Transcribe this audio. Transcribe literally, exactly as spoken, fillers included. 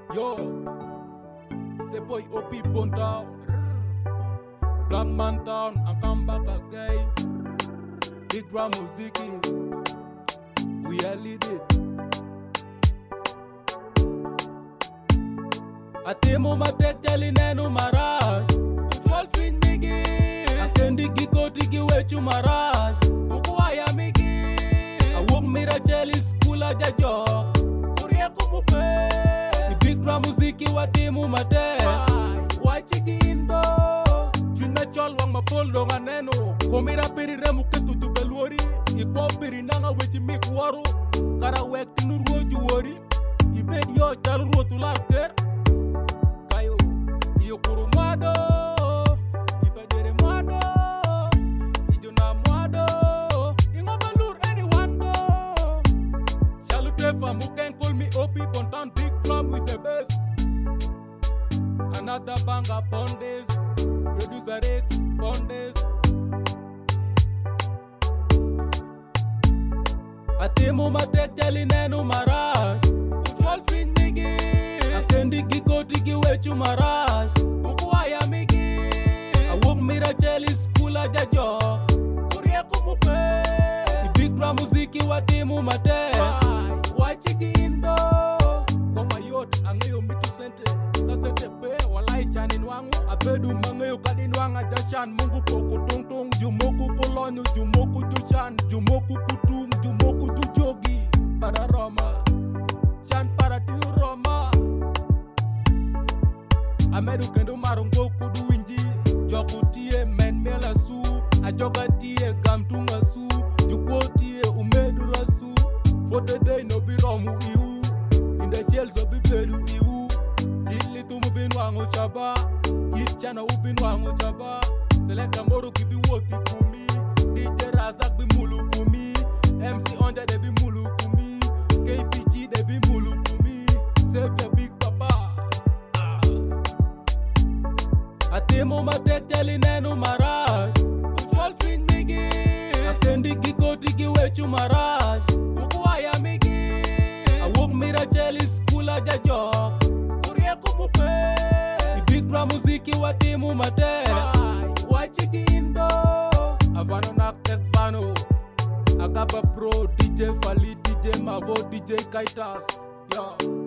Yo, it's a boy O P Bone Town, Black Man Town, I come back again. Big Ram Musiki, we are leading. Atemo matek jali nenu marash, kujol twin migi. Akendi giko tigi wechu marash, ukuwaya migi. Awok mira jeli school ajajo, kurie kumupe. Big Ram Musiki watemu matek, wachiki indo. Twin mechol wang mapoldo nganeno, komira peri remu ketu tubeluori. Ikwa peri nanga wechi mikwaru, kara wek tinu ruoju wori. Ibed yo chalu ruotu lasker. Iyo kuru mwado, ipadere mwado, ijuna mwado, ingo balur anyone do. Salute fam, who can call me O P Bone Town, Big Ram with the best. Another banger Bondes, producer X Bondes. Atemo matek jali nenu marash, kujol twin migi. Akendi giko tigi wechu marash, ukuwaya migi. Awok mira jeli school ajajo, kurie kumupe. Big Ram Musiki watemu matek, wachiki indo. Koma yot, angeyo mitu sente, ta sente pe, walai chanin wangu. Abedu mangeyo kadin wanga jashan, mungu poko tung tung. Jumoku kolonyo, jumoku jushan, jumoku kutung, jumoku jujogi. Para Roma, chan para tiu Roma. Amedu kendo marongo kudu inji, joku tie men mela su, ajoga tie gamtunga su, jukwo tie umedu rasu. Fote day no bi romu iu, inda chelso bi bedu iu. Hili tumu binwango chaba, hit chana ubinwango chaba. Seleka moro kibi woti kumi, D J Razak bi mulu kumi, M C Onja de bi mulu kumi, K P G de bi mulu kumi. Save your big papa. Atemo matek jali nenu marash, kujol twin migi. Akendi giko tigi wechu marash, ukuwaya migi. Awok mira jeli school ajajo, kurie kumupe. Big Ram Musiki watemu matek, wachiki indo. Avano nak tex vano, Agaba Pro, D J Fali, D J Mavo, D J Kaitas. Yo.